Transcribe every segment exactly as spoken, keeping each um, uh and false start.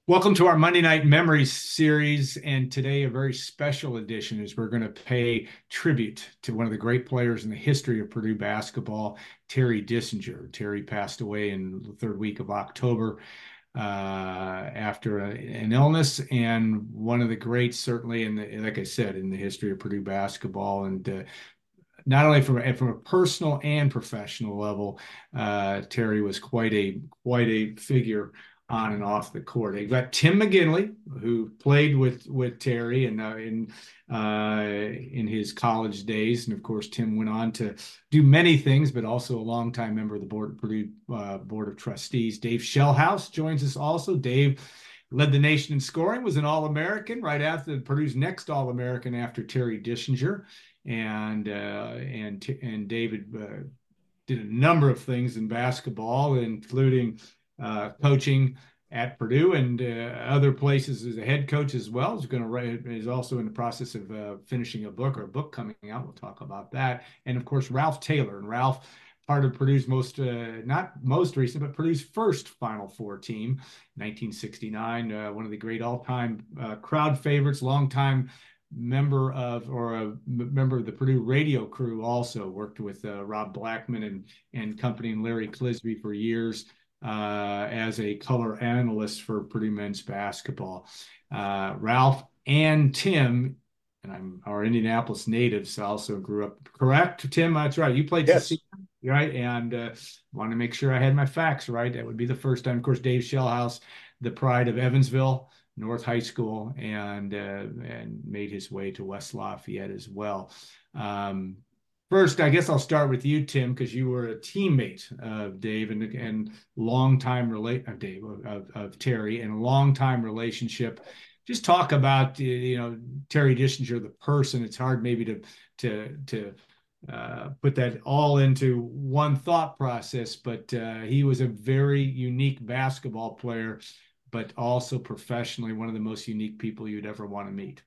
Welcome to our Monday Night Memories series, and today a very special edition as we're going to pay tribute to one of the great players in the history of Purdue basketball, Terry Dissinger. Terry passed away in the third week of October uh, after a, an illness, and one of the greats, certainly, in the, like I said, in the history of Purdue basketball, and uh, not only from from a personal and professional level, uh, Terry was quite a quite a figure on and off the court. You've got Tim McGinley, who played with with Terry and uh, in uh, in his college days, and of course Tim went on to do many things, but also a longtime member of the board Purdue uh, Board of Trustees. Dave Shellhouse joins us also. Dave led the nation in scoring, was an All-American right after Purdue's next All-American after Terry Dissinger and uh, and and David uh, did a number of things in basketball, including uh, coaching at Purdue and uh, other places as a head coach as well. Is going to write is also in the process of uh, finishing a book or a book coming out. We'll talk about that, and of course Ralph Taylor and Ralph. Part of Purdue's most, uh, not most recent, but Purdue's first Final Four team, nineteen sixty-nine. Uh, one of the great all-time uh, crowd favorites, longtime member of or a member of the Purdue radio crew, also worked with uh, Rob Blackman and and company and Larry Clisby for years uh, as a color analyst for Purdue men's basketball. Uh, Ralph and Tim, and I'm our Indianapolis natives, also grew up. Correct, Tim? That's right. You played Yes. Cecilia, right? And uh, want to make sure I had my facts right. That would be the first time. Of course, Dave Shellhouse, the pride of Evansville North High School, and uh, and made his way to West Lafayette as well. Um, first, I guess I'll start with you, Tim, because you were a teammate of Dave and and longtime relate of Dave of, of Terry and a longtime relationship. Just talk about you know Terry Dissinger, the person. It's hard maybe to to to uh, put that all into one thought process, but uh, he was a very unique basketball player, but also professionally one of the most unique people you'd ever want to meet.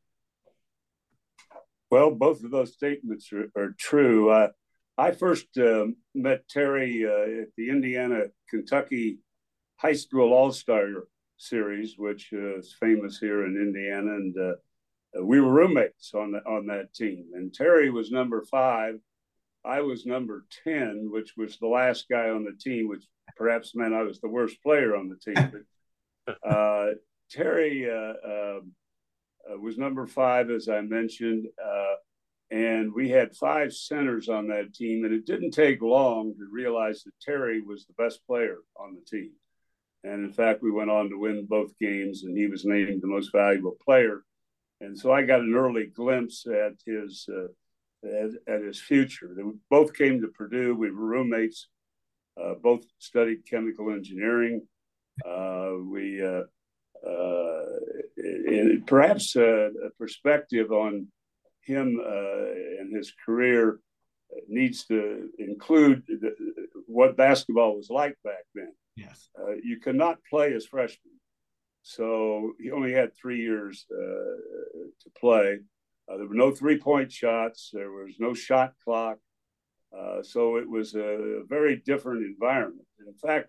Well, both of those statements are, are true. Uh, I first uh, met Terry uh, at the Indiana Kentucky High School All Star Series, which uh, is famous here in Indiana, and uh, we were roommates on the, on that team. And Terry was number five. I was number ten, which was the last guy on the team, which perhaps meant I was the worst player on the team. But uh, Terry uh, uh, uh, was number five, as I mentioned, uh, and we had five centers on that team. And it didn't take long to realize that Terry was the best player on the team. And in fact, we went on to win both games, and he was named the most valuable player. And so I got an early glimpse at his uh, at, at his future. They both came to Purdue. We were roommates. Uh, both studied chemical engineering. Uh, we uh, uh, and perhaps uh, a perspective on him uh, and his career needs to include the, what basketball was like back then. Yes. Uh, you could not play as freshmen, so he only had three years uh, to play. Uh, there were no three-point shots. There was no shot clock. Uh, so it was a very different environment. In fact,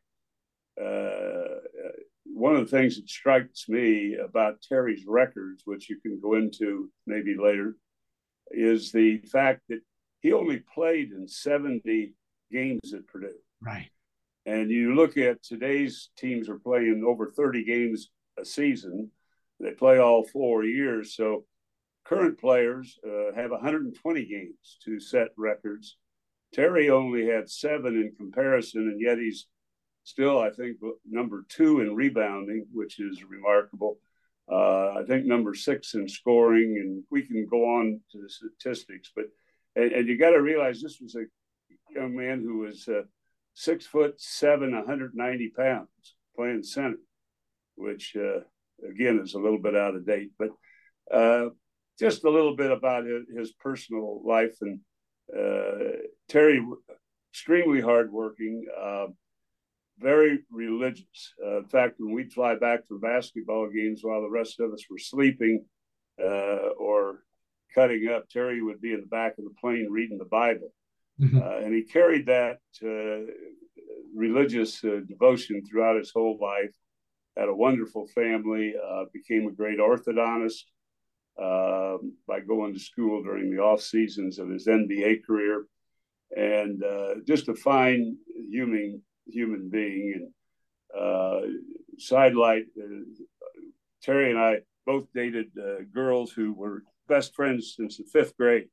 uh, one of the things that strikes me about Terry's records, which you can go into maybe later, is the fact that he only played in seventy games at Purdue. Right. And you look at today's teams are playing over thirty games a season. They play all four years. So current players uh, have one hundred twenty games to set records. Terry only had seven in comparison, and yet he's still, I think, number two in rebounding, which is remarkable. Uh, I think number six in scoring, and we can go on to the statistics. But and, and you got to realize this was a young man who was uh, six foot seven, one hundred ninety pounds, playing center, which uh, again is a little bit out of date. But uh, just a little bit about his, his personal life. And uh, Terry, extremely hardworking. Uh, very religious. Uh, in fact, when we'd fly back from basketball games while the rest of us were sleeping uh, or cutting up, Terry would be in the back of the plane reading the Bible. Mm-hmm. Uh, and he carried that uh, religious uh, devotion throughout his whole life. had a wonderful family, uh, became a great orthodontist uh, by going to school during the off seasons of his N B A career, and uh, just a fine human human being. And uh, sidelight, uh, Terry and I both dated uh, girls who were best friends since the fifth grade,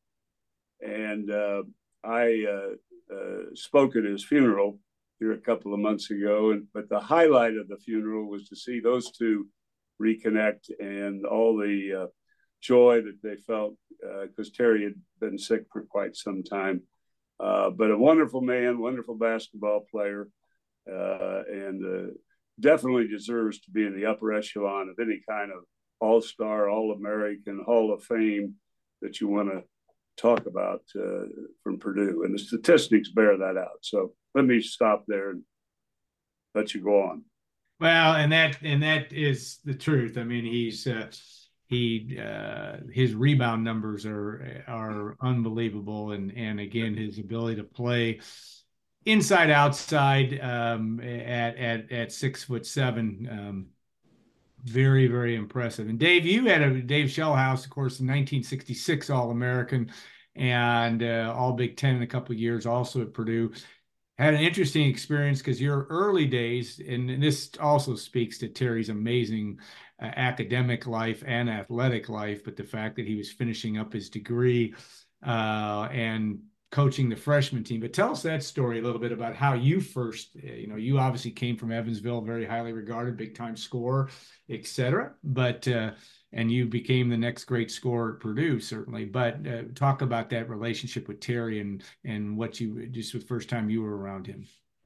and uh, I uh, uh, spoke at his funeral here a couple of months ago. And but the highlight of the funeral was to see those two reconnect and all the uh, joy that they felt because uh, Terry had been sick for quite some time. Uh, but a wonderful man, wonderful basketball player, uh, and uh, definitely deserves to be in the upper echelon of any kind of all-star, all-American, Hall of Fame that you want to talk about uh, from Purdue. And the statistics bear that out. So let me stop there and let you go on. Well, and that and that is the truth. I mean, he's uh, he uh, his rebound numbers are are unbelievable, and and again, his ability to play inside outside um, at at at six foot seven. Um, very, very impressive. And Dave, you had a Dave Shellhouse, of course, in nineteen sixty-six All-American and uh, All Big Ten in a couple of years, also at Purdue. Had an interesting experience because your early days, and this also speaks to Terry's amazing uh, academic life and athletic life, but the fact that he was finishing up his degree uh, and coaching the freshman team. But tell us that story a little bit about how you first, you know, you obviously came from Evansville, very highly regarded, big time scorer, et cetera. But uh, and you became the next great scorer at Purdue, certainly. But uh, talk about that relationship with Terry and and what you just the first time you were around him.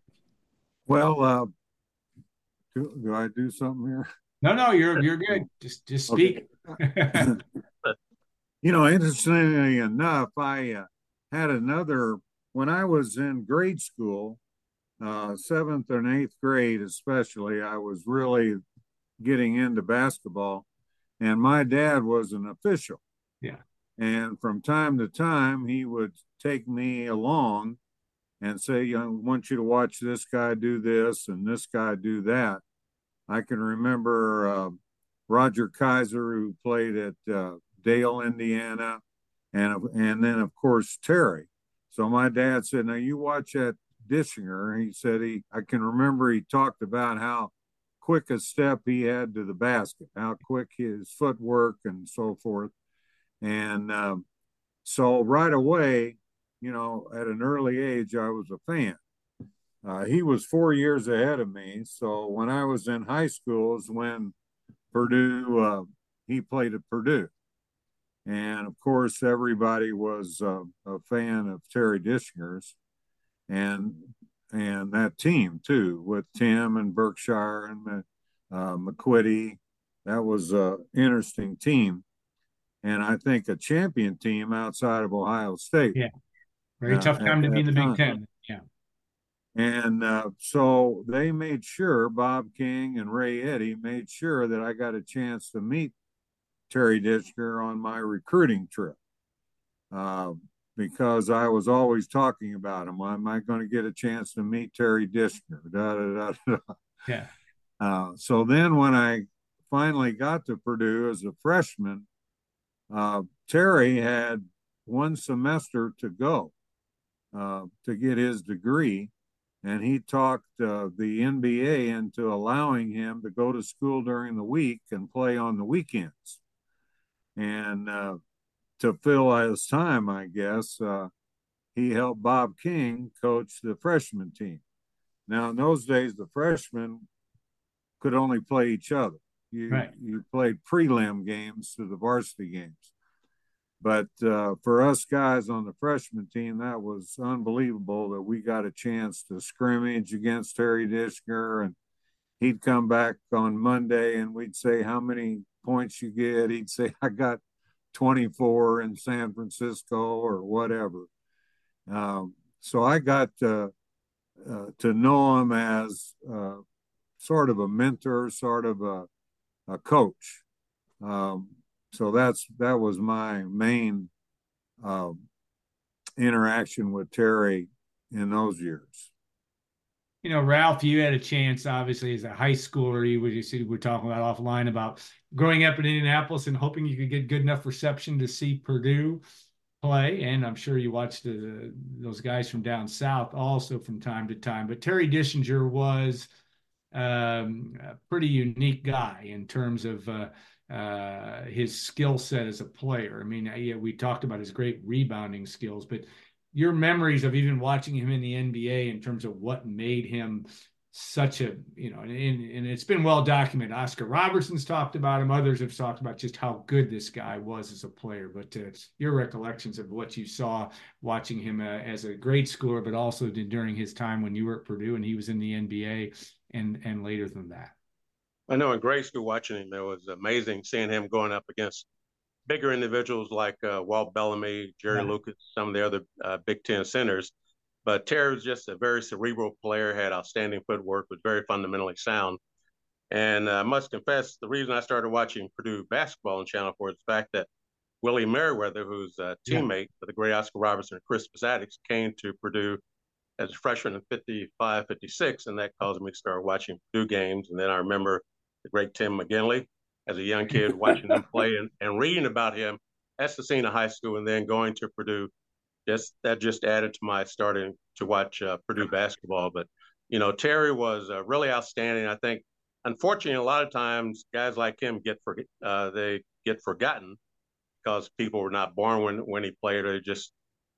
Well, uh, do, do I do something here? No, no, you're you're good. Just just speak. Okay. You know, interestingly enough, I uh, had another when I was in grade school, uh, seventh and eighth grade, especially. I was really getting into basketball, and my dad was an official. Yeah. And from time to time, he would take me along and say, I want you to watch this guy do this and this guy do that. I can remember uh, Roger Kaiser, who played at uh, Dale, Indiana, and and then of course Terry. So my dad said, "Now you watch that Dischinger." He said he, I can remember he talked about how quick a step he had to the basket, how quick his footwork and so forth. And um, so right away, you know, at an early age, I was a fan. Uh, he was four years ahead of me. So when I was in high school is when Purdue, uh, he played at Purdue. And of course, everybody was uh, a fan of Terry Dischinger's and and that team too, with Tim and Berkshire and uh, McQuitty. That was an interesting team. And I think a champion team outside of Ohio State. Yeah. Very uh, tough at time to be in that the Big time. Ten. Yeah. And uh, so they made sure, Bob King and Ray Eddy made sure that I got a chance to meet Terry Dischinger on my recruiting trip uh, because I was always talking about him. Am I going to get a chance to meet Terry Dischinger? Da, da, da, da. Yeah. Uh, so then when I finally got to Purdue as a freshman, uh, Terry had one semester to go uh, to get his degree. And he talked uh, the N B A into allowing him to go to school during the week and play on the weekends. And uh, to fill his time, I guess, uh, he helped Bob King coach the freshman team. Now, in those days, the freshmen could only play each other. You, right. you played prelim games to the varsity games. But uh, for us guys on the freshman team, that was unbelievable that we got a chance to scrimmage against Terry Dischinger. And he'd come back on Monday and we'd say, how many points you get? He'd say, I got twenty-four in San Francisco or whatever. Um, so I got uh, uh, to know him as uh, sort of a mentor, sort of a, a coach. Um, so that's that was my main uh, interaction with Terry in those years. you know, Ralph, you had a chance, obviously, as a high schooler. You, you see, we're talking about offline about growing up in Indianapolis and hoping you could get good enough reception to see Purdue play. And I'm sure you watched the, those guys from down south also from time to time. But Terry Dischinger was um, a pretty unique guy in terms of uh, uh, his skill set as a player. I mean, yeah, we talked about his great rebounding skills, but your memories of even watching him in the N B A in terms of what made him such a, you know, and, and it's been well documented. Oscar Robertson's talked about him. Others have talked about just how good this guy was as a player. But uh, your recollections of what you saw watching him uh, as a grade schooler, but also during his time when you were at Purdue and he was in the N B A and, and later than that. I know in grade school watching him, it was amazing seeing him going up against bigger individuals like uh, Walt Bellamy, Jerry yeah. Lucas, some of the other uh, Big Ten centers. But Terry was just a very cerebral player, had outstanding footwork, was very fundamentally sound. And I must confess, the reason I started watching Purdue basketball on Channel four is the fact that Willie Merriweather, who's a teammate yeah. of the great Oscar Robertson and Chris Pisatics, came to Purdue as a freshman in fifty-five, fifty-six, and that caused me to start watching Purdue games. And then I remember the great Tim McGinley as a young kid watching him play and, and reading about him at Scecina High School and then going to Purdue. Just that just added to my starting to watch uh, Purdue basketball. But, you know, Terry was uh, really outstanding. I think, unfortunately, a lot of times guys like him get for, uh, they get forgotten because people were not born when, when he played, or they just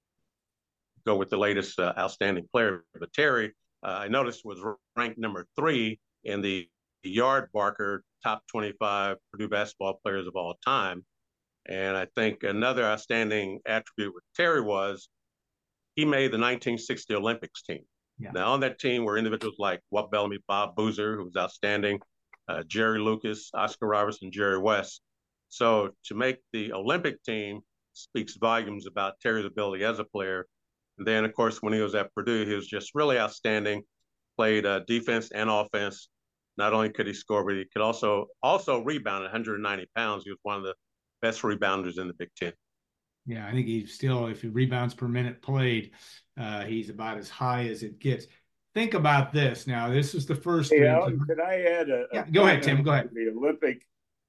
go with the latest uh, outstanding player. But Terry, uh, I noticed, was ranked number three in the Yard Barker top twenty-five Purdue basketball players of all time. And I think another outstanding attribute with Terry was he made the nineteen sixty Olympics team. Yeah. Now, on that team were individuals like Walt Bellamy, Bob Boozer, who was outstanding, uh, Jerry Lucas, Oscar Robertson, Jerry West. So to make the Olympic team speaks volumes about Terry's ability as a player. And then, of course, when he was at Purdue, he was just really outstanding, played uh, defense and offense. Not only could he score, but he could also also rebound at one hundred ninety pounds. He was one of the best rebounders in the Big Ten. Yeah, I think he's still, if he rebounds per minute played, uh, he's about as high as it gets. Think about this. Now, this is the first. Hey, Alan, could I add a? Yeah, a go ahead, Tim. Go ahead. The Olympic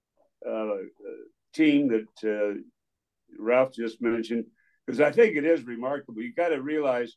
uh, team that uh, Ralph just mentioned, because I think it is remarkable. You got to realize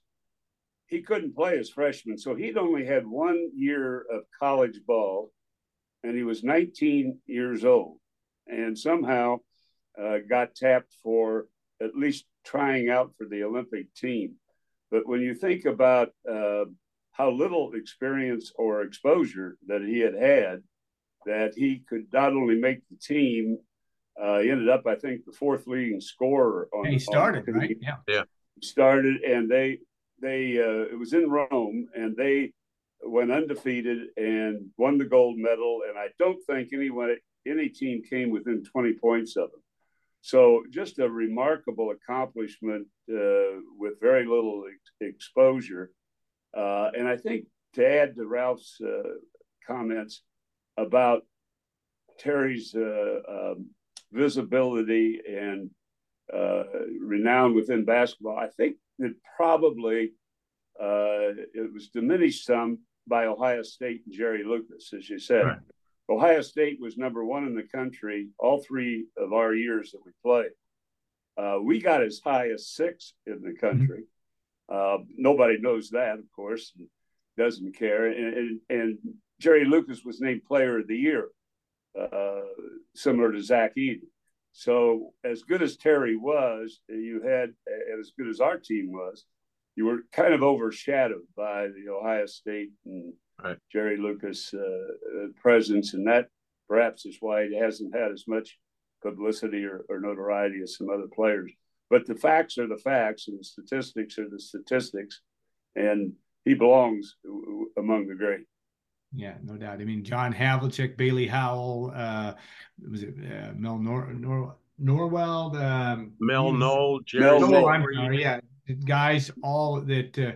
he couldn't play as freshman, so he'd only had one year of college ball, and he was nineteen years old, and somehow uh, got tapped for at least trying out for the Olympic team. But when you think about uh, how little experience or exposure that he had had, that he could not only make the team, uh, he ended up, I think, the fourth leading scorer on. And he started, on right? Yeah, yeah. He started, and they they uh, it was in Rome, and they went undefeated and won the gold medal. And I don't think anyone any team came within twenty points of him. So just a remarkable accomplishment uh, with very little ex- exposure. Uh, and I think to add to Ralph's uh, comments about Terry's uh, um, visibility and uh, renown within basketball, I think that probably uh, it was diminished some by Ohio State and Jerry Lucas, as you said. Right. Ohio State was number one in the country all three of our years that we played. Uh, we got as high as six in the country. Mm-hmm. Uh, nobody knows that, of course, and doesn't care. And, and, and Jerry Lucas was named Player of the Year, uh, similar to Zach Edey. So as good as Terry was, you had, and as good as our team was, you were kind of overshadowed by the Ohio State and right. Jerry Lucas uh, presence, and that perhaps is why he hasn't had as much publicity or, or notoriety as some other players. But the facts are the facts, and the statistics are the statistics, and he belongs among the great. Yeah, no doubt. I mean, John Havlicek, Bailey Howell, uh, was it uh, Mel Nor, Nor Norwell, um, Mel Knoll, Jerry Knoll, I'm sorry, yeah, guys, all that. Uh,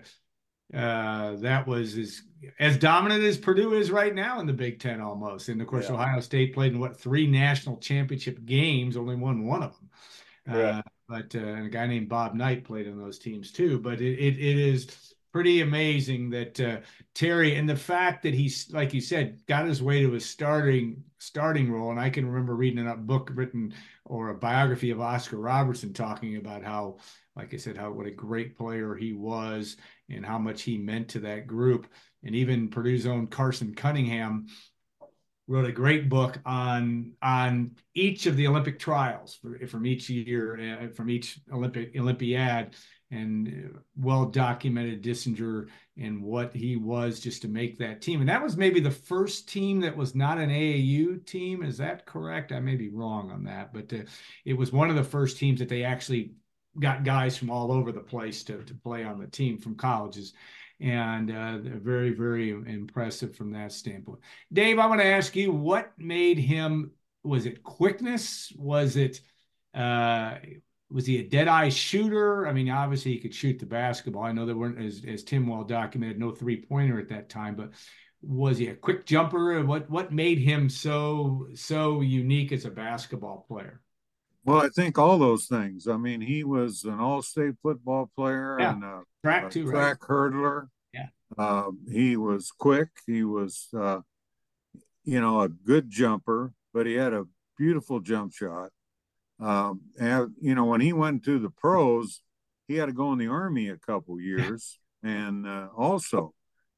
Uh, that was as as dominant as Purdue is right now in the Big Ten almost. And of course, yeah. Ohio State played in what three national championship games, only won one of them. Uh, but uh, and a guy named Bob Knight played in those teams too. But it, it it is pretty amazing that uh, Terry, and the fact that he's, like you said, got his way to a starting starting role. And I can remember reading a book written or a biography of Oscar Robertson talking about how, like I said, how what a great player he was and how much he meant to that group. And even Purdue's own Carson Cunningham wrote a great book on on each of the Olympic trials for, from each year, uh, from each Olympic Olympiad, and well documented Dissinger and what he was just to make that team. And that was maybe the first team that was not an A A U team. Is that correct? I may be wrong on that, but uh, it was one of the first teams that they actually got guys from all over the place to, to play on the team from colleges. And uh, very, very impressive from that standpoint. Dave, I want to ask you, what made him, was it quickness? Was it, uh, was he a dead-eye shooter? I mean, obviously he could shoot the basketball. I know there weren't, as, as Tim well documented, no three-pointer at that time, but was he a quick jumper? What, what made him so, so unique as a basketball player? Well, I think all those things. I mean, he was an all-state football player Yeah. and a, track a too, track right? hurdler. Yeah. Uh, he was quick. He was, uh, you know, a good jumper, but he had a beautiful jump shot. Um, and, you know, when he went to the pros, he had to go in the Army a couple years, and uh, also,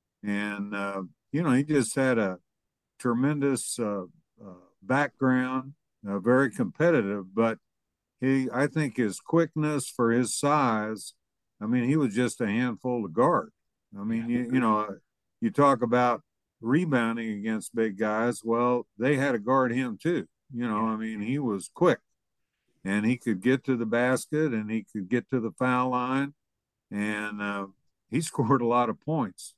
and uh, you know, he just had a tremendous uh, uh, background, uh, very competitive. But he, I think, his quickness for his size, I mean, he was just a handful to guard. I mean, yeah. you, you know, you talk about rebounding against big guys. Well, they had to guard him too. You know, Yeah. I mean, he was quick. And he could get to the basket and he could get to the foul line. And uh, he scored a lot of points.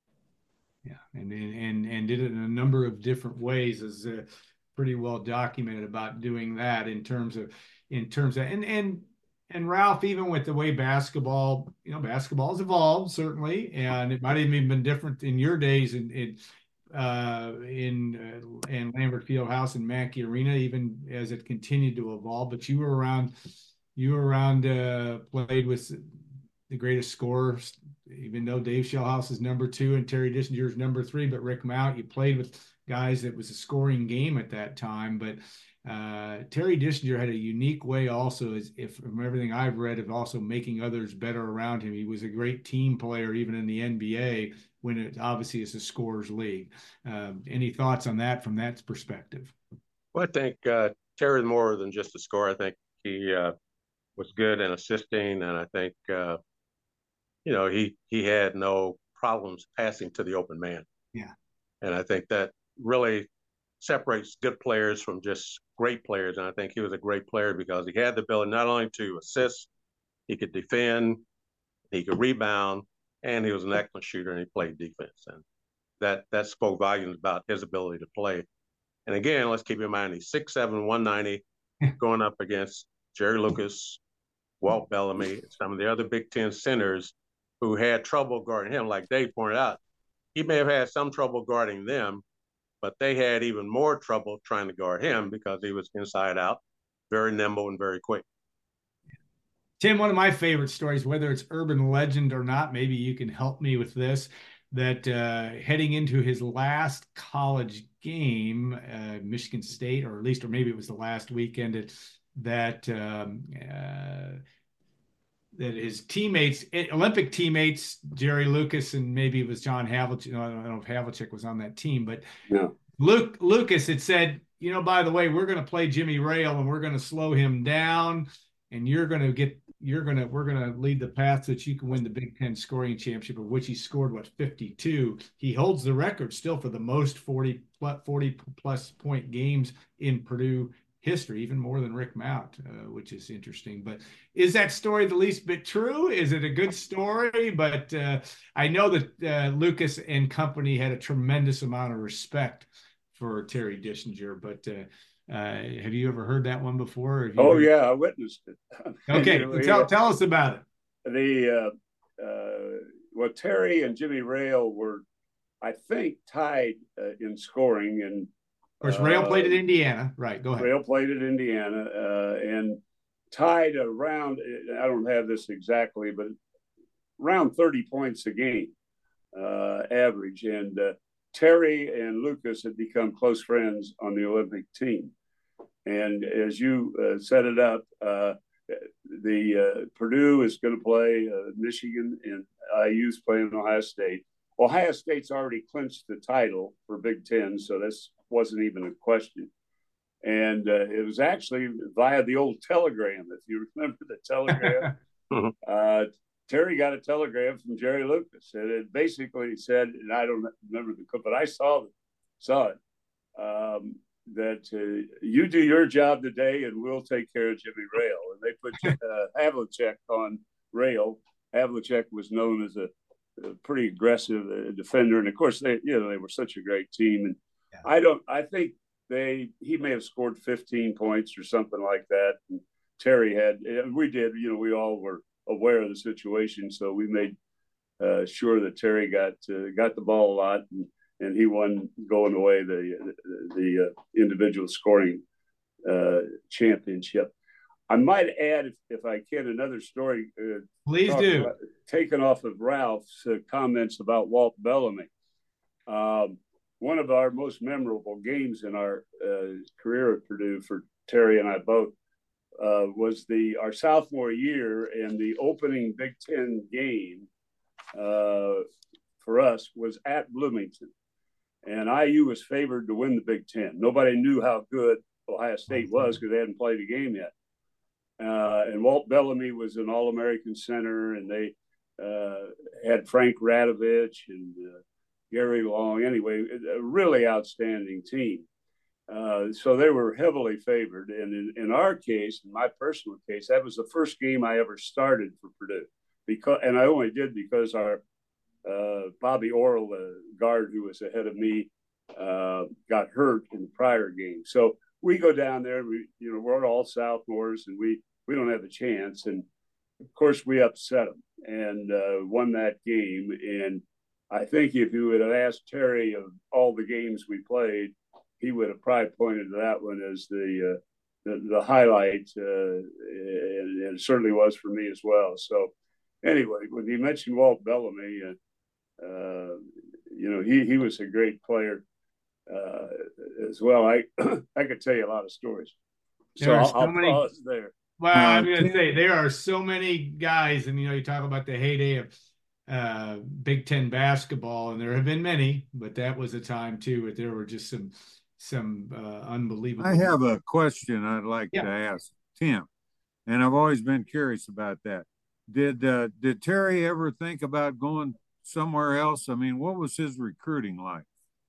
Yeah, and and and did it in a number of different ways, is uh, pretty well documented about doing that in terms of in terms of and and and Ralph, even with the way basketball, you know, basketball has evolved certainly, and it might have even been different in your days in in uh, in uh, in Lambert Fieldhouse and Mackey Arena, even as it continued to evolve. But you were around, you were around, uh, played with the greatest scorers, even though Dave Shellhouse is number two and Terry Dissinger is number three, but Rick Mount, you played with guys that was a scoring game at that time. But uh, Terry Dissinger had a unique way also, as if from everything I've read, of also making others better around him. He was a great team player, even in the N B A, when it obviously is a scorers league. Um, any thoughts on that from that perspective? Well, I think uh, Terry's more than just a scorer. I think he uh, was good in assisting, and I think uh, you know he he had no problems passing to the open man. Yeah, and I think that really separates good players from just great players. And I think he was a great player because he had the ability not only to assist, he could defend, he could rebound, and he was an excellent shooter and he played defense. And that that spoke volumes about his ability to play. And again, let's keep in mind he's six seven, one ninety, going up against Jerry Lucas, Walt Bellamy, some of the other Big Ten centers who had trouble guarding him. Like Dave pointed out, he may have had some trouble guarding them, but they had even more trouble trying to guard him because he was inside out, very nimble and very quick. Tim, one of my favorite stories, whether it's urban legend or not, maybe you can help me with this, that uh, heading into his last college game, uh, Michigan State, or at least, or maybe it was the last weekend, it, that um, uh, that his teammates, Olympic teammates, Jerry Lucas, and maybe it was John Havlicek. You know, I don't know if Havlicek was on that team, but yeah. Luke Lucas had said, you know, by the way, we're going to play Jimmy Rail and we're going to slow him down, and you're going to get, you're going to, we're going to lead the path so that you can win the Big Ten scoring championship, of which he scored, what, fifty-two. He holds the record still for the most forty plus point games in Purdue history, even more than Rick Mount, uh, which is interesting. But is that story the least bit true? Is it a good story? But uh, I know that uh, Lucas and company had a tremendous amount of respect for Terry Dissinger. But uh, uh, have you ever heard that one before? Oh, heard... yeah, I witnessed it. Okay, you know, tell, tell us about it. The uh, uh, well, Terry and Jimmy Rail were, I think, tied uh, in scoring, and of course, Rail played at Indiana. Right, go ahead. Rail played at Indiana uh, and tied around, I don't have this exactly, but around thirty points a game uh, average. And uh, Terry and Lucas had become close friends on the Olympic team. And as you uh, set it up, uh, the uh, Purdue is going to play uh, Michigan, and I U's playing Ohio State. Ohio State's already clinched the title for Big Ten, so this wasn't even a question. And uh, it was actually via the old telegram, if you remember the telegram. uh, Terry got a telegram from Jerry Lucas, and it basically said, and I don't remember the quote, but I saw it, saw it, um, that uh, you do your job today, and we'll take care of Jimmy Rail. And they put uh, Havlicek on Rail. Havlicek was known as a, a pretty aggressive uh, defender, and of course, they you know they were such a great team. And yeah. I don't, I think they he may have scored fifteen points or something like that. And Terry had, and we did, you know, we all were aware of the situation, so we made uh, sure that Terry got uh, got the ball a lot, and, and he won going away the the, the uh, individual scoring uh, championship. I might add, if, if I can, another story. Uh, Please do. About, taken off of Ralph's uh, comments about Walt Bellamy. Um, one of our most memorable games in our uh, career at Purdue for Terry and I both uh, was the our sophomore year, and the opening Big Ten game uh, for us was at Bloomington, and I U was favored to win the Big Ten. Nobody knew how good Ohio State was because they hadn't played a game yet. Uh, and Walt Bellamy was an All-American center, and they uh, had Frank Radovich and uh, Gary Long. Anyway, a really outstanding team. Uh, so they were heavily favored. And in, in our case, in my personal case, that was the first game I ever started for Purdue. Because, and I only did because our uh, Bobby Orr, the guard who was ahead of me, uh, got hurt in the prior game. So we go down there. We, you know, we're all sophomores, and we we don't have a chance. And of course, we upset them and uh, won that game. And I think if you would have asked Terry of all the games we played, he would have probably pointed to that one as the uh, the, the highlight, uh, and, and it certainly was for me as well. So anyway, when you mentioned Walt Bellamy, uh, uh, you know, he he was a great player uh, as well. I I could tell you a lot of stories. So I'll, so I'll many, pause there. Well, I'm going to say there are so many guys, and you know, you talk about the heyday of uh, Big Ten basketball, and there have been many, but that was a time too. But there were just some some uh, unbelievable. I have a question I'd like yeah. to ask Tim, and I've always been curious about that. Did uh, did Terry ever think about going somewhere else? I mean, what was his recruiting like?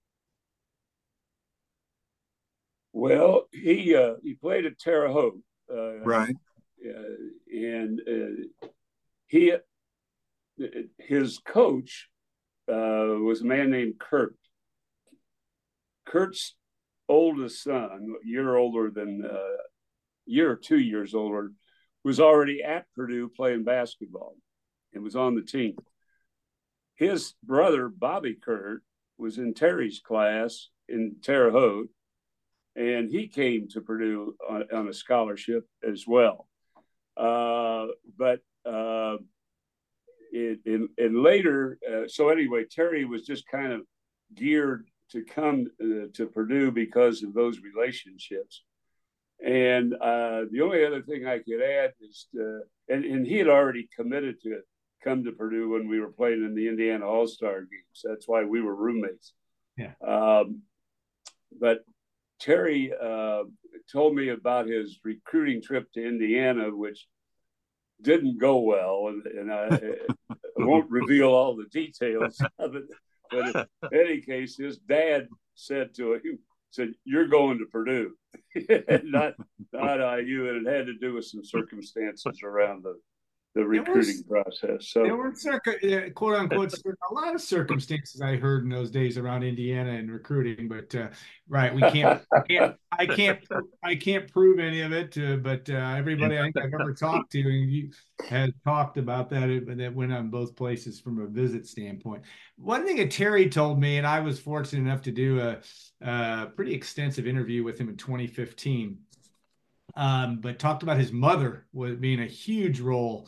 Well, he uh, he played at Terre Haute, uh, right? Uh, and uh, he his coach uh, was a man named Kurt. Kurt's oldest son, a year older than a uh, year or two years older, was already at Purdue playing basketball and was on the team. His brother, Bobby Kurt, was in Terry's class in Terre Haute, and he came to Purdue on, on a scholarship as well. Uh, but uh, it, it, and later, uh, so anyway, Terry was just kind of geared to come uh, to Purdue because of those relationships. And uh, the only other thing I could add is, uh, and, and he had already committed to come to Purdue when we were playing in the Indiana All-Star games. That's why we were roommates. Yeah. Um, but Terry uh, told me about his recruiting trip to Indiana, which didn't go well, and, and I, I won't reveal all the details of it. But in any case, his dad said to him, said, "You're going to Purdue," not not I U, and it had to do with some circumstances around the the recruiting was, process. So there were circa, quote unquote a lot of circumstances I heard in those days around Indiana and recruiting, but uh, right, we can't, I can't, I can't, I can't prove any of it. Uh, but uh, everybody I think I've ever talked to has talked about that. But that went on both places from a visit standpoint. One thing that Terry told me, and I was fortunate enough to do a, a pretty extensive interview with him in twenty fifteen. Um, but talked about his mother was being a huge role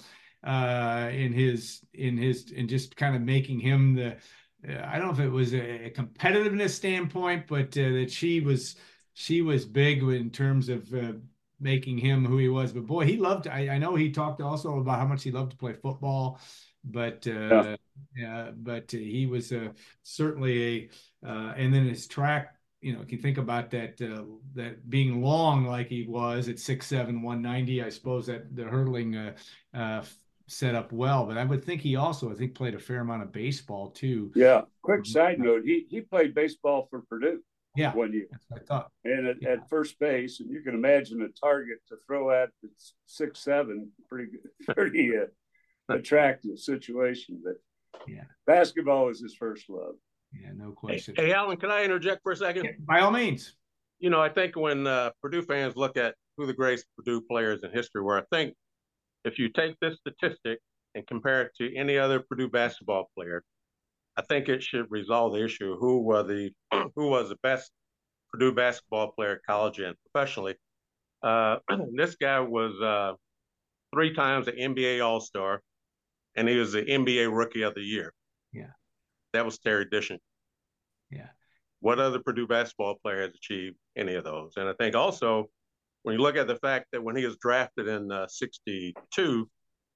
uh, in his in his in just kind of making him the. Uh, I don't know if it was a, a competitiveness standpoint, but uh, that she was she was big in terms of uh, making him who he was. But boy, he loved. I, I know he talked also about how much he loved to play football, but Yeah. uh, yeah, but he was uh, certainly a. Uh, and then his track, you know, if you think about that, uh, that being long like he was at six seven, one ninety, I suppose that the hurdling uh, uh, set up well. But I would think he also, I think, played a fair amount of baseball too. Yeah. Quick side note: he he played baseball for Purdue Yeah, one year, that's what I thought. and at, Yeah. at first base, and you can imagine a target to throw at that's six seven, pretty pretty uh, attractive situation. But Yeah. basketball was his first love. Yeah, no Hey, question. hey, Alan, can I interject for a second? Yeah, by all means. You know, I think when uh, Purdue fans look at who the greatest Purdue players in history were, I think if you take this statistic and compare it to any other Purdue basketball player, I think it should resolve the issue of who were the who was the best Purdue basketball player, college and professionally. Uh, this guy was uh, three times an N B A All-Star, and he was the N B A Rookie of the Year. Yeah. That was Terry Dischinger. Yeah. What other Purdue basketball player has achieved any of those? And I think also when you look at the fact that when he was drafted in uh, sixty-two,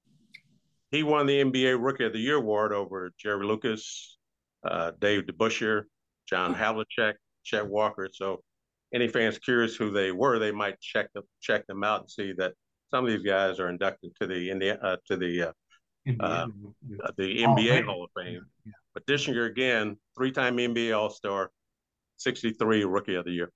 he won the N B A Rookie of the Year award over Jerry Lucas, uh, Dave DeBusschere, John Havlicek, Chet Walker. So any fans curious who they were, they might check them check them out and see that some of these guys are inducted to the Indiana uh, to the uh, uh, the N B A Hall of Fame. Yeah. But Dischinger again, three-time N B A All-Star, sixty-three Rookie of the Year.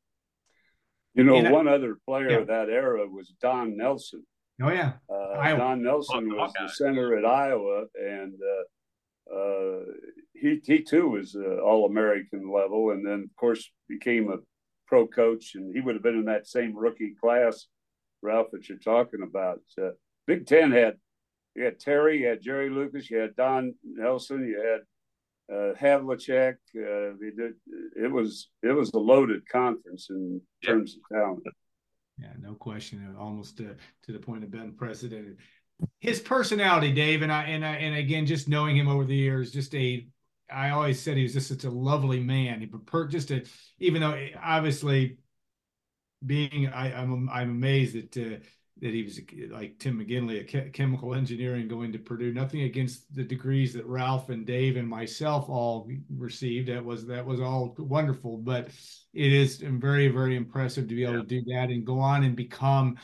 You know, And I- one other player yeah. of that era was Don Nelson. Oh yeah. Uh, Iowa. Don Nelson was the center at Iowa, and uh, uh, he he too was uh, all American level, and then of course became a pro coach, and he would have been in that same rookie class, Ralph, that you're talking about. Uh, Big Ten had you had Terry, you had Jerry Lucas, you had Don Nelson, you had uh, Havlicek. Uh, they did, it was it was a loaded conference in terms of talent. Yeah, no question. Almost to, to the point of being unprecedented. His personality, Dave, and I and I and again, just knowing him over the years, just a. I always said he was just such a lovely man. He preferred just a, even though obviously, being I, I'm I'm amazed that uh, that he was like Tim McGinley, a che- chemical engineering going to Purdue. Nothing against the degrees that Ralph and Dave and myself all received. That was that was all wonderful, but it is very very impressive to be able yeah. to do that and go on and become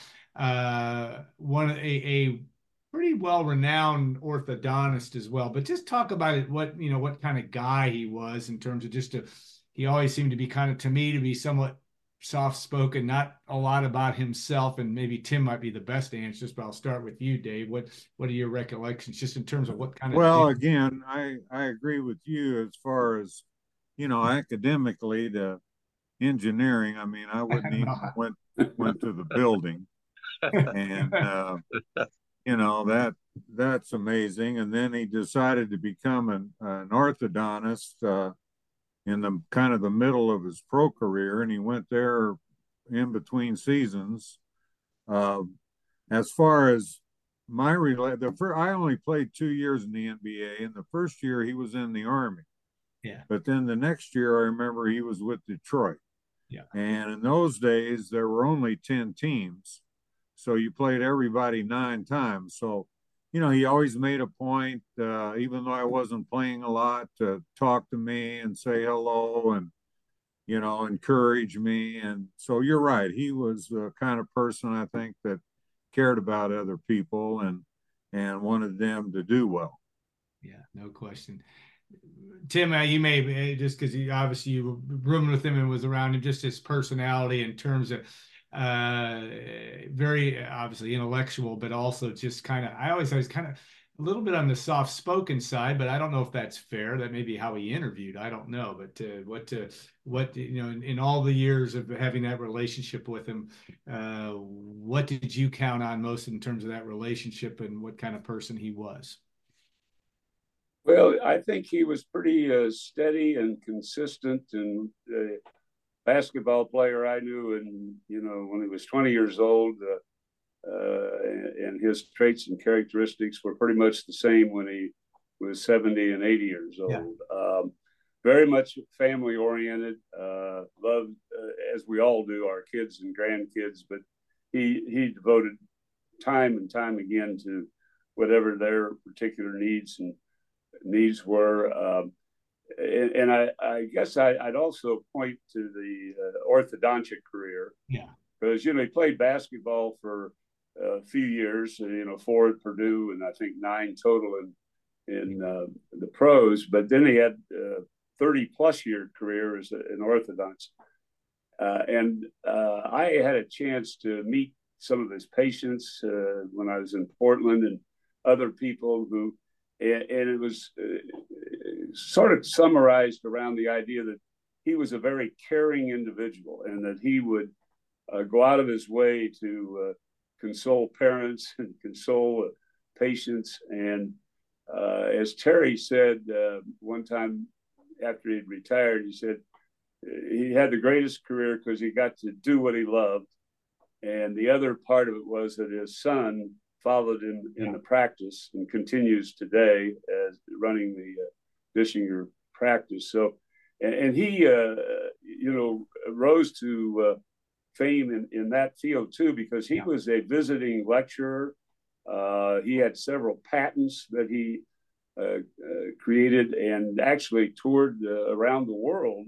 uh, one a, a pretty well renowned orthodontist as well. But just talk about it. What you know, what kind of guy he was in terms of just a. He always seemed to be kind of to me to be somewhat soft-spoken, not a lot about himself, and maybe Tim might be the best answer, but I'll start with you, Dave. What what are your recollections just in terms of what kind of well again I I agree with you as far as you know academically to engineering. I mean I wouldn't even went went to the building and uh, you know that that's amazing. And then he decided to become an, an orthodontist uh, in the kind of the middle of his pro career, and he went there in between seasons. Uh, as far as my relate, the first, I only played two years in the N B A. In the first year, he was in the Army. Yeah. But then the next year, I remember he was with Detroit. Yeah. And in those days, there were only ten teams, so you played everybody nine times. So you know, he always made a point, uh, even though I wasn't playing a lot, to talk to me and say hello and, you know, encourage me. And so you're right. He was the kind of person I think that cared about other people and and wanted them to do well. Yeah, no question. Tim, uh, you may just because you obviously you were rooming with him and was around him, just his personality in terms of uh very obviously intellectual, but also just kind of I always was kind of a little bit on the soft spoken side, but I don't know if that's fair. That may be how he interviewed. I don't know, but uh, what uh, what you know in, in all the years of having that relationship with him, uh what did you count on most in terms of that relationship and what kind of person he was? Well, I think he was pretty uh, steady and consistent, and uh, basketball player I knew, and you know, when he was twenty years old, uh, uh, and his traits and characteristics were pretty much the same when he was seventy and eighty years old. Yeah. Um, very much family oriented, uh, loved, uh, as we all do, our kids and grandkids, but he, he devoted time and time again to whatever their particular needs and needs were. Um, and, and I, I guess I, I'd also point to the uh, orthodontic career. Yeah. Because, you know, he played basketball for a few years, you know, four at Purdue and I think nine total in, in uh, the pros. But then he had a thirty plus year career as an orthodontist. Uh, and uh, I had a chance to meet some of his patients uh, when I was in Portland and other people who, and, and it was uh, sort of summarized around the idea that he was a very caring individual and that he would uh, go out of his way to uh, console parents and console uh, patients. And uh, as Terry said uh, one time after he'd retired, he said he had the greatest career because he got to do what he loved. And the other part of it was that his son followed him in yeah. the practice and continues today as running the uh, Dischinger practice. So, and, and he, uh, you know, rose to uh, fame in, in that field too, because he yeah. was a visiting lecturer. Uh, he had several patents that he uh, uh, created and actually toured uh, around the world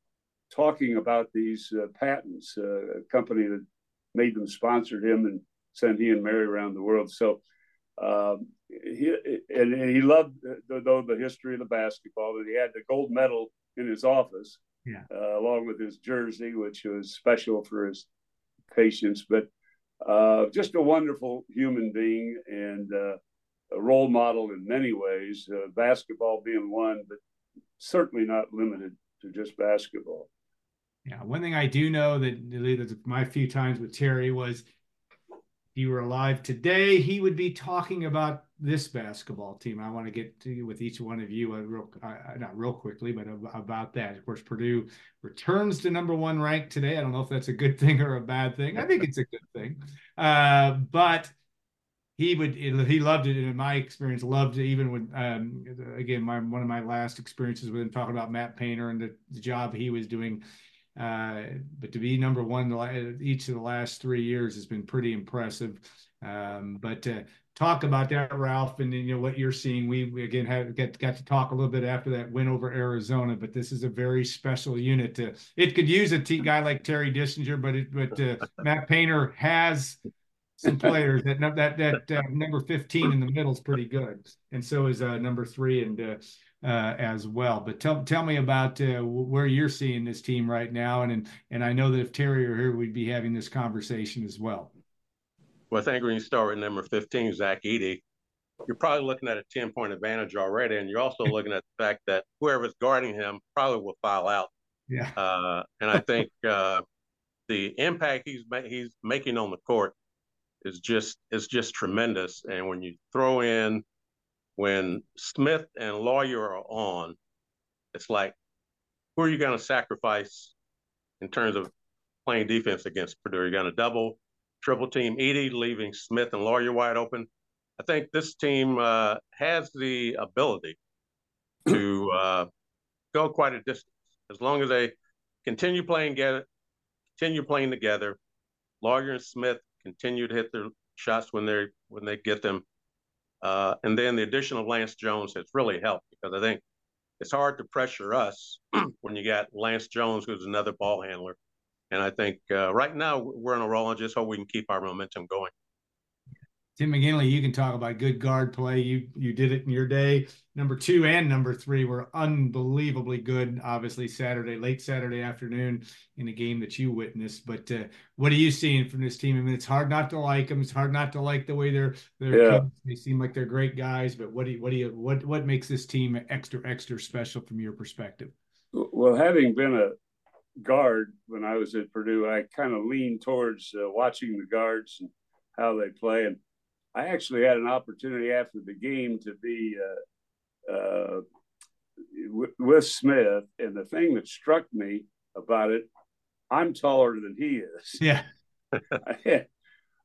talking about these uh, patents. Uh, a company that made them sponsored him and sent he and Mary around the world. So um, he and, and he loved the, though the history of the basketball. And he had the gold medal in his office, yeah, uh, along with his jersey, which was special for his patients. But uh, just a wonderful human being and uh, a role model in many ways. Uh, basketball being one, but certainly not limited to just basketball. Yeah, one thing I do know that, that my few times with Terry was, if he were alive today, he would be talking about this basketball team. I want to get to with each one of you, uh, real, uh, not real quickly, but about that. Of course, Purdue returns to number one rank today. I don't know if that's a good thing or a bad thing. I think it's a good thing. Uh, but he would, he loved it. And in my experience, loved it even when, um, again, my one of my last experiences with him talking about Matt Painter and the, the job he was doing. Uh, but to be number one each of the last three years has been pretty impressive. Um, but uh, talk about that, Ralph, and you know what you're seeing. We, we again have got, got to talk a little bit after that win over Arizona, but this is a very special unit. To, it could use a t- guy like Terry Dischinger, but it, but uh, Matt Painter has some players that that that uh, number fifteen in the middle is pretty good, and so is uh, number three and. Uh, Uh, as well. But tell tell me about uh, where you're seeing this team right now, and, and and I know that if Terry were here, we'd be having this conversation as well. Well, I think when you start with number fifteen, Zach Edey, you're probably looking at a ten point advantage already, and you're also looking at the fact that whoever's guarding him probably will foul out. Yeah. Uh, and I think uh, the impact he's ma- he's making on the court is just is just tremendous. And when you throw in when Smith and Lawyer are on, it's like, who are you going to sacrifice in terms of playing defense against Purdue? You're going to double, triple team Edey, leaving Smith and Lawyer wide open. I think this team uh, has the ability to uh, go quite a distance as long as they continue playing together. Continue playing together. Lawyer and Smith continue to hit their shots when they when they get them. Uh, and then the addition of Lance Jones has really helped because I think it's hard to pressure us when you got Lance Jones, who's another ball handler. And I think uh, right now we're on a roll and just hope we can keep our momentum going. Tim McGinley, you can talk about good guard play. You you did it in your day. Number two and number three were unbelievably good, obviously Saturday, late Saturday afternoon in a game that you witnessed. But uh, what are you seeing from this team? I mean, it's hard not to like them. It's hard not to like the way they're they're yeah. coached. They seem like they're great guys. But what do you, what do you what what makes this team extra extra special from your perspective? Well, having been a guard when I was at Purdue, I kind of leaned towards uh, watching the guards and how they play. And I actually had an opportunity after the game to be uh, uh, w- with Smith. And the thing that struck me about it, I'm taller than he is. Yeah. I,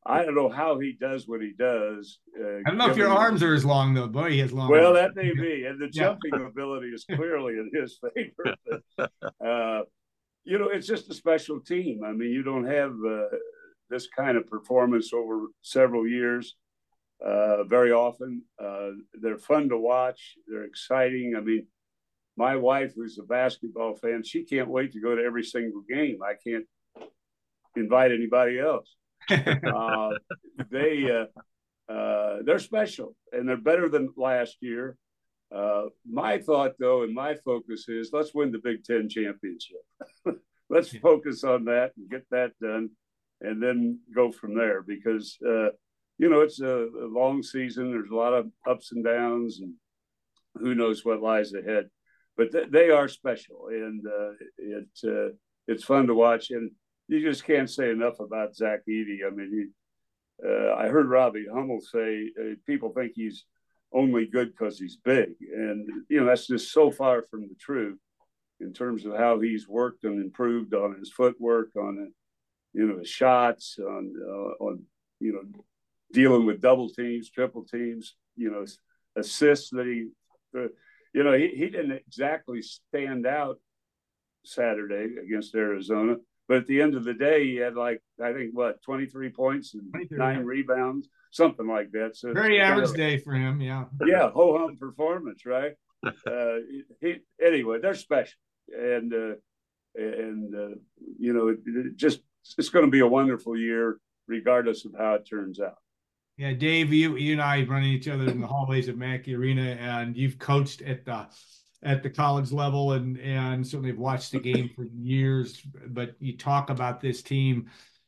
I don't know how he does what he does. Uh, I don't know if your arms are as long though. Boy, he has long well, arms. that may be, and the Yeah. jumping ability is clearly in his favor. But, uh, you know, it's just a special team. I mean, you don't have uh, this kind of performance over several years uh, very often. Uh, they're fun to watch. They're exciting. I mean, my wife, who's a basketball fan, she can't wait to go to every single game. I can't invite anybody else. uh, they uh, uh, they're special, and they're better than last year. Uh, my thought, though, and my focus is let's win the Big Ten championship. Let's yeah. focus on that and get that done, and then go from there. Because uh, you know it's a, a long season. There's a lot of ups and downs, and who knows what lies ahead. But th- they are special, and uh, it uh, it's fun to watch. And you just can't say enough about Zach Edey. I mean, he, uh, I heard Robbie Hummel say uh, people think he's only good because he's big, and you know that's just so far from the truth in terms of how he's worked and improved on his footwork, on you know his shots, on uh, on you know dealing with double teams, triple teams, you know assists that he. Uh, You know, he, he didn't exactly stand out Saturday against Arizona, but at the end of the day, he had like, I think, what, twenty-three points and nine rebounds, something like that. So very average of, day for him, yeah. Yeah, ho-hum performance, right? uh, he Anyway, they're special. And, uh, and uh, you know, it, it just it's going to be a wonderful year, regardless of how it turns out. Yeah, Dave, you you and I run each other in the hallways of Mackey Arena, and you've coached at the at the college level, and and certainly have watched the game for years. But you talk about this team.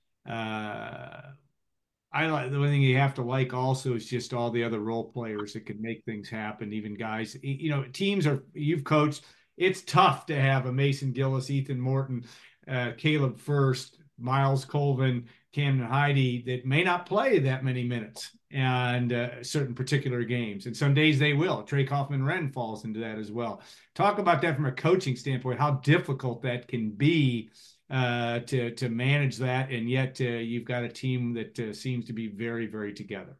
Uh, I like the one thing you have to like also is just all the other role players that can make things happen. Even guys, you know, teams are you've coached. It's tough to have a Mason Gillis, Ethan Morton, uh, Caleb First, Miles Colvin, Camden Heide that may not play that many minutes and uh, certain particular games. And some days they will. Trey Kaufman-Renn falls into that as well. Talk about that from a coaching standpoint, how difficult that can be uh, to, to manage that. And yet uh, you've got a team that uh, seems to be very, very together.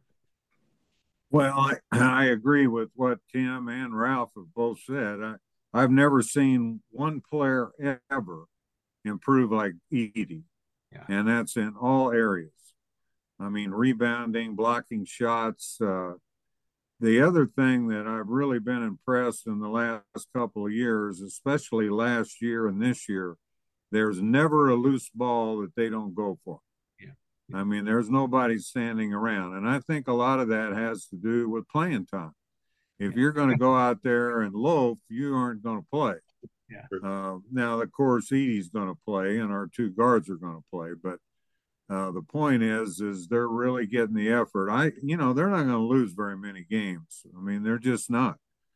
Well, I, I agree with what Tim and Ralph have both said. I, I've never seen one player ever improve like Edey. Yeah. And that's in all areas. I mean, rebounding, blocking shots. Uh, the other thing that I've really been impressed in the last couple of years, especially last year and this year, there's never a loose ball that they don't go for. Yeah. Yeah. I mean, there's nobody standing around. And I think a lot of that has to do with playing time. If yeah. you're going to go out there and loaf, you aren't going to play. Yeah. Uh, now, of course, Edey's going to play, and our two guards are going to play. But uh, the point is, is they're really getting the effort. I, you know, they're not going to lose very many games. I mean, they're just not.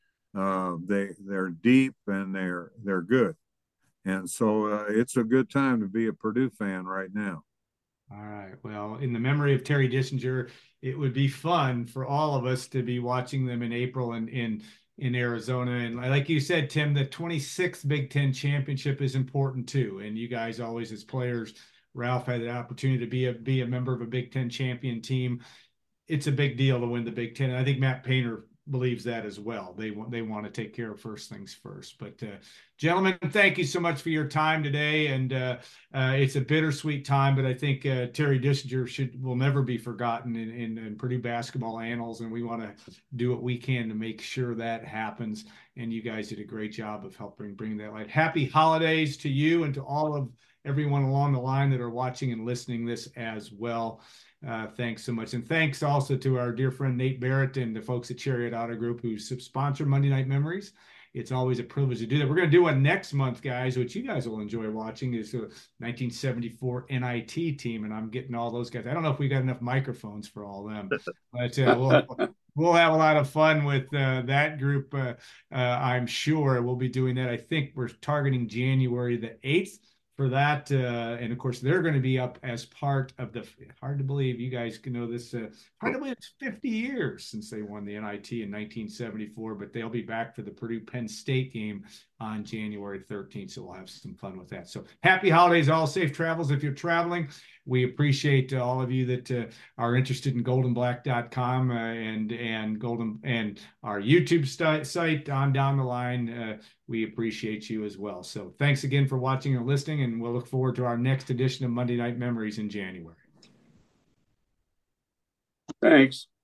Uh, they they're deep and they're they're good, and so uh, it's a good time to be a Purdue fan right now. All right. Well, in the memory of Terry Dissinger, it would be fun for all of us to be watching them in April and in. in Arizona. And like you said, Tim, the twenty-sixth Big Ten championship is important too. And you guys always, as players, Ralph had the opportunity to be a, be a member of a Big Ten champion team. It's a big deal to win the Big Ten. And I think Matt Painter believes that as well. They want, they want to take care of first things first. But uh, gentlemen, thank you so much for your time today. And uh, uh, it's a bittersweet time, but I think uh, Terry Dissinger should will never be forgotten in, in, in Purdue basketball annals. And we want to do what we can to make sure that happens. And you guys did a great job of helping bring that light. Happy holidays to you and to all of everyone along the line that are watching and listening this as well. Uh, thanks so much. And thanks also to our dear friend Nate Barrett and the folks at Chariot Auto Group who sponsor Monday Night Memories. It's always a privilege to do that. We're going to do one next month, guys, which you guys will enjoy watching, is the nineteen seventy-four N I T team. And I'm getting all those guys. I don't know if we got enough microphones for all of them, but uh, we'll, we'll have a lot of fun with uh, that group. Uh, uh, I'm sure we'll be doing that. I think we're targeting January the eighth. For that, uh, and of course, they're going to be up as part of the. Hard to believe you guys can know this. Uh, hard to believe it's fifty years since they won the N I T in nineteen seventy-four, but they'll be back for the Purdue Penn State game on January thirteenth. So we'll have some fun with that. So happy holidays, all safe travels if you're traveling. we appreciate uh, all of you that uh, are interested in golden black dot com uh, and and golden and our YouTube st- site on down the line. Uh, we appreciate you as well. So thanks again for watching and listening, and we'll look forward to our next edition of Monday Night Memories in January. Thanks.